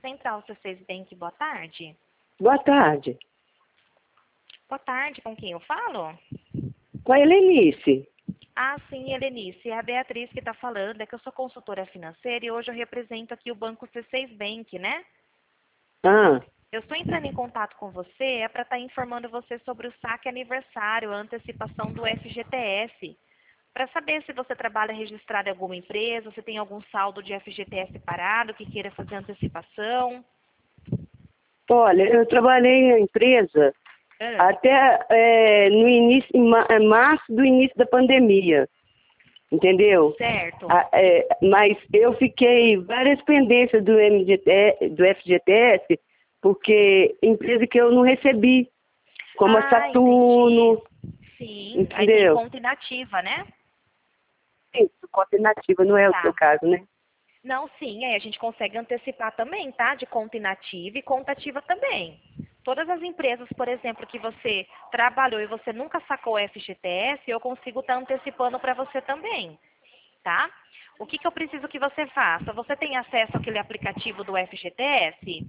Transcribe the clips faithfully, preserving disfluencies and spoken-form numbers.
Central C seis Bank, boa tarde. Boa tarde. Boa tarde, com quem eu falo? Com a Helenice. Ah, sim, Helenice, é a Beatriz que está falando, é que eu sou consultora financeira e hoje eu represento aqui o Banco C seis Bank, né? Ah, Eu estou entrando em contato com você, é para estar informando você sobre o saque aniversário, a antecipação do F G T S. Para saber se você trabalha registrado em alguma empresa, se tem algum saldo de F G T S parado, que queira fazer antecipação. olha, eu trabalhei na empresa Ah, até é, no início, em ma- em março do início da pandemia, entendeu? certo. Ah, é, mas eu fiquei várias pendências do, M G T, do F G T S, porque empresa que eu não recebi, como a Ah, Saturno, entendi. Sim, aí tem entendeu? conta inativa, né? Isso, conta inativa, não é o seu Tá. caso, né? Não, sim, aí a gente consegue antecipar também, tá? De conta inativa e conta ativa também. Todas as empresas, por exemplo, que você trabalhou e você nunca sacou F G T S, eu consigo estar antecipando para você também, tá? O que, que eu preciso que você faça? Você tem acesso àquele aplicativo do F G T S?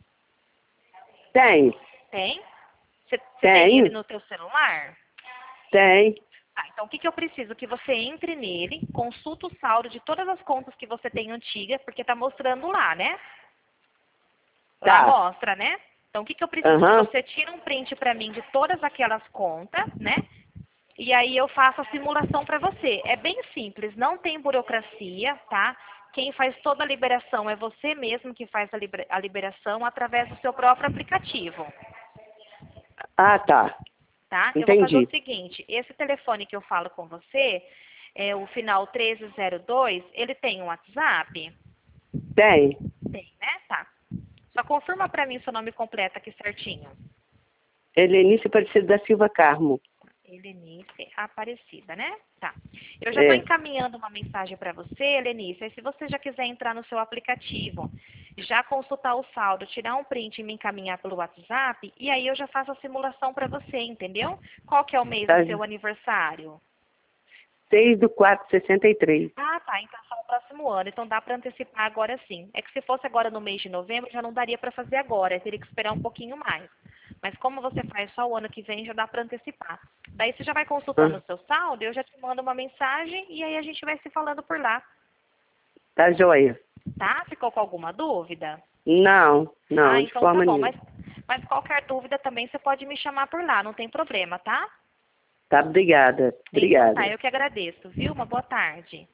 Tem, Tem? Você, você tem ele tem, no teu celular? tem, Tá, então o que, que eu preciso? Que você entre nele, consulta o saldo de todas as contas que você tem antiga, porque tá mostrando lá, né? Lá tá, mostra, né? Então o que, que eu preciso? Que aham, você tire um print para mim de todas aquelas contas, né? E aí eu faço a simulação para você. É bem simples, não tem burocracia, tá? Quem faz toda a liberação é você mesmo que faz a liber- a liberação através do seu próprio aplicativo. ah, tá, Tá? Eu vou fazer o entendi, seguinte, esse telefone que eu falo com você, é o final treze zero dois, ele tem um WhatsApp? tem. Tem, né? Tá. Só confirma pra mim seu nome completo aqui certinho. Helenice Aparecida da Silva Carmo. Helenice Aparecida, né? Tá. Eu já estou É, encaminhando uma mensagem para você, Helenice. Aí se você já quiser entrar no seu aplicativo, já consultar o saldo, tirar um print e me encaminhar pelo WhatsApp, e aí eu já faço a simulação para você, entendeu? Qual que é o mês tá, do seu aniversário? seis do quatro de sessenta e três. Ah, tá. Então só no próximo ano. Então dá para antecipar agora sim. É que se fosse agora no mês de novembro, já não daria para fazer agora. Eu teria que esperar um pouquinho mais. Mas como você faz só o ano que vem, já dá para antecipar. Daí você já vai consultando Ah, o seu saldo, eu já te mando uma mensagem e aí a gente vai se falando por lá. tá joia. Tá? Ficou com alguma dúvida? Não, Ah, não, de então tá forma bom. nenhuma. Mas, mas qualquer dúvida também você pode me chamar por lá, não tem problema, tá? Tá, obrigada, Então tá, obrigada. eu que agradeço, viu? Uma boa tarde.